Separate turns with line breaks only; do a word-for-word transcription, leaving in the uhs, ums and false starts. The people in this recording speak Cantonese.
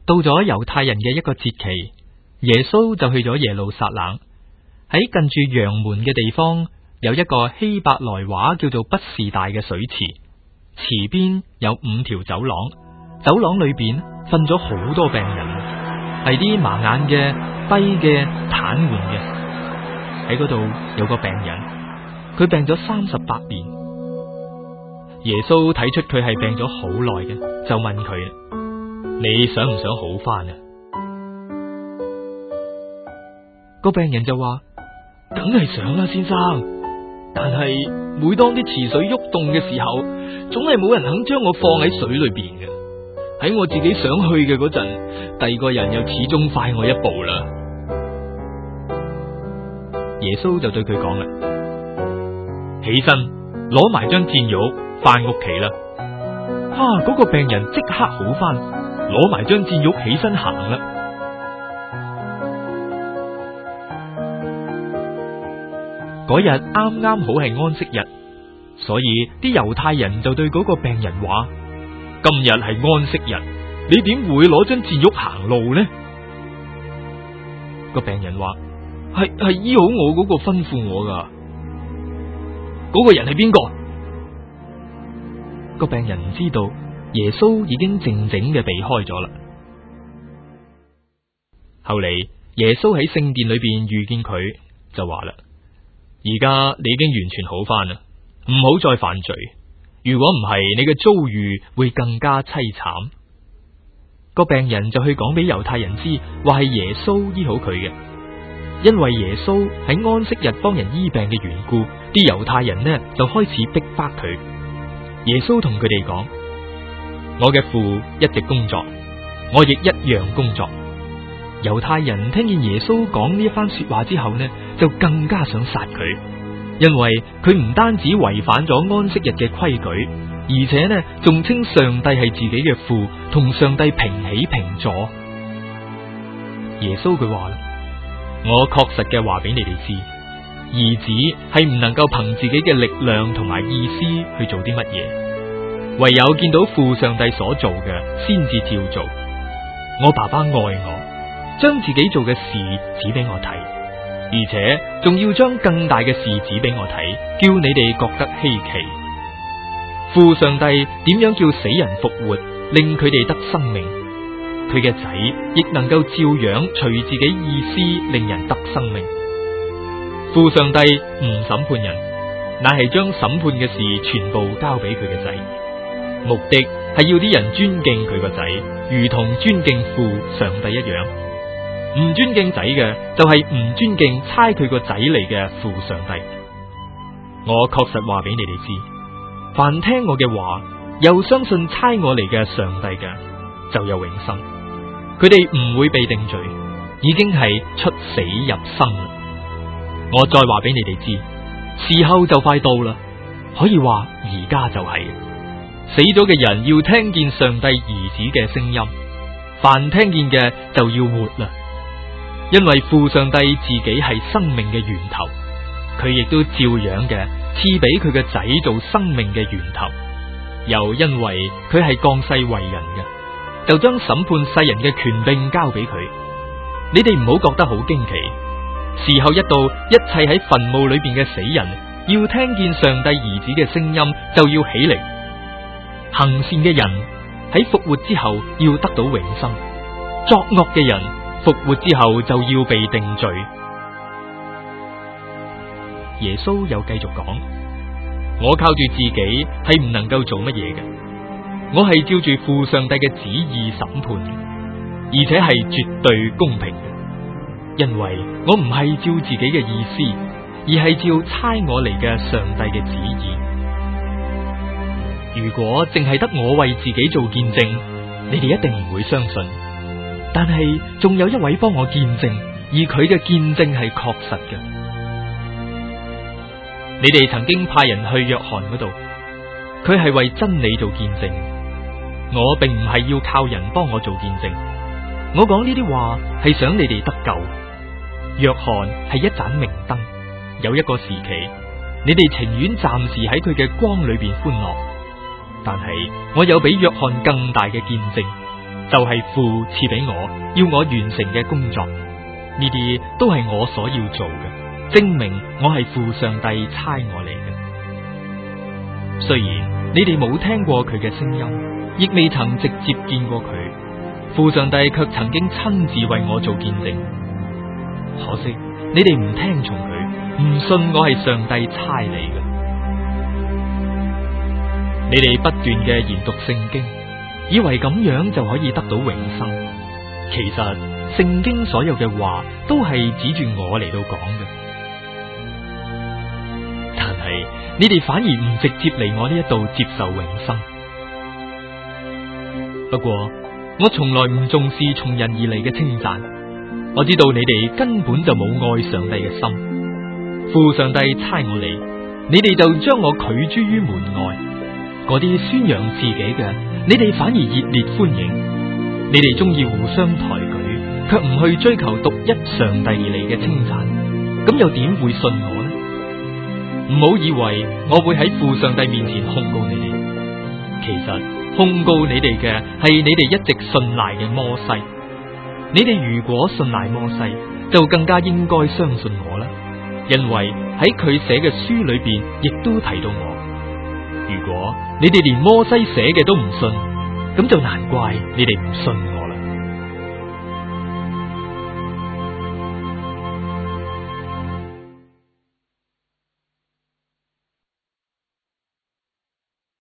到咗猶太人嘅一個節期，耶穌就去咗耶路撒冷。喺近住羊門嘅地方，有一個希伯來話叫做畢士大嘅水池，池邊有五條走廊，走廊裏邊瞓咗好多病人，係啲盲眼嘅、跛嘅、癱瘓嘅。喺嗰度有個病人，佢病咗三十八年。耶穌睇出佢係病咗好耐嘅，就問佢：你想唔想好返啊？個病人就話：梗係想啦，先生。但係每當啲池水喐動嘅時候，總係冇人肯將我放喺水裏邊嘅。喺我自己想去嘅嗰陣，第二個人又始終快我一步啦。耶穌就對佢講啦：起身，攞埋張墊褥翻屋企啦。啊，嗰個病人即刻好翻，攞埋張墊褥起身行啦。嗰日啱啱好係安息日，所以啲猶太人就對嗰個病人話：今日係安息日，你點會攞張墊褥行路呢？個病人話：係係醫好我嗰個吩咐我噶。嗰個人係邊個？個病人唔知道，耶穌已經靜靜嘅避開咗啦。後嚟耶穌喺聖殿裏邊遇見佢，就話啦：而家你已經完全好翻啦，唔好再犯罪。如果唔係，你嘅遭遇會更加淒慘。個病人就去講俾猶太人知，話係耶穌醫好佢嘅。因為耶穌喺安息日幫人醫病嘅緣故，啲猶太人呢就開始逼迫佢。耶穌同佢哋講：我嘅父一直工作，我亦一樣工作。猶太人聽見耶穌講呢一番說話之後呢，就更加想殺佢，因為佢唔單止違反咗安息日嘅規矩，而且呢仲稱上帝係自己嘅父，同上帝平起平坐。耶穌佢話啦：我確實嘅話俾你哋知，兒子係唔能夠憑自己嘅力量同埋意思去做啲乜嘢，唯有見到父上帝所做嘅，先至照做。我爸爸愛我，將自己做嘅事指俾我睇，而且仲要將更大嘅事指俾我睇，叫你哋覺得稀奇。父上帝點樣叫死人復活，令佢哋得生命，佢嘅仔亦能夠照樣隨自己意思令人得生命。父上帝唔審判人，乃係將審判嘅事全部交俾佢嘅仔，目的係要啲人尊敬佢個仔，如同尊敬父上帝一樣。唔尊敬仔嘅，就係唔尊敬差佢個仔嚟嘅父上帝。我確實話俾你哋知，凡聽我嘅話，又相信差我嚟嘅上帝嘅，就有永生。佢哋唔會被定罪，已經係出死入生啦。我再話俾你哋知，時候就快到啦，可以話而家就係。死咗嘅人要聽見上帝兒子嘅聲音，凡聽見嘅就要活啦。因為父上帝自己係生命嘅源頭，佢亦都照樣嘅賜俾佢嘅仔做生命嘅源頭。又因為佢係降世為人嘅，就將審判世人嘅權柄交俾佢。你哋唔好覺得好驚奇，時候一到，一切喺墳墓裏邊嘅死人要聽見上帝兒子嘅聲音，就要起嚟。行善嘅人喺復活之後要得到永生，作惡嘅人復活之後就要被定罪。耶穌又繼續講：我靠住自己係唔能夠做乜嘢嘅，我係照住父上帝嘅旨意審判，而且係絕對公平嘅。因為我唔係照自己嘅意思，而係照差我嚟嘅上帝嘅旨意。如果淨係得我為自己做見證，你哋一定唔會相信。但係仲有一位幫我見證，而佢嘅見證係確實嘅。你哋曾經派人去約翰嗰度，佢係為真理做見證。我並唔係要靠人幫我做見證，我講呢啲話係想你哋得救。約翰係一盞明燈，有一個時期，你哋情願暫時喺佢嘅光裏邊歡樂。但係我有比約翰更大嘅見證， 就係父賜俾我要我完成嘅工作，呢啲都係我所要做嘅，證明我係父上帝差我嚟嘅。雖然你哋冇聽過佢嘅聲音，亦未曾直接見過佢，父上帝卻曾經親自為我做見證。可惜你哋唔聽從佢，唔信我係上帝差嚟嘅。你哋不斷嘅研讀聖經，以為咁樣就可以得到永生。其實聖經所有嘅話都係指住我嚟到講嘅，但係你哋反而唔直接嚟我呢一度接受永生。不過我從來唔重視從人而嚟嘅稱讚，我知道你哋根本就冇愛上帝嘅心。父上帝差我嚟，你哋就將我拒諸於門外。嗰啲宣揚自己嘅，你哋反而熱烈歡迎。你哋中意互相抬舉，卻唔去追求獨一上帝而嚟嘅稱讚，咁又點會信我呢？唔好以為我會喺父上帝面前控告你哋，其實控告你哋嘅係你哋一直信賴嘅摩西。你哋如果信賴摩西，就更加應該相信我啦，因為喺佢寫嘅書裏邊亦都提到我。如果你哋連摩西寫嘅都唔信，咁就難怪你哋唔信我。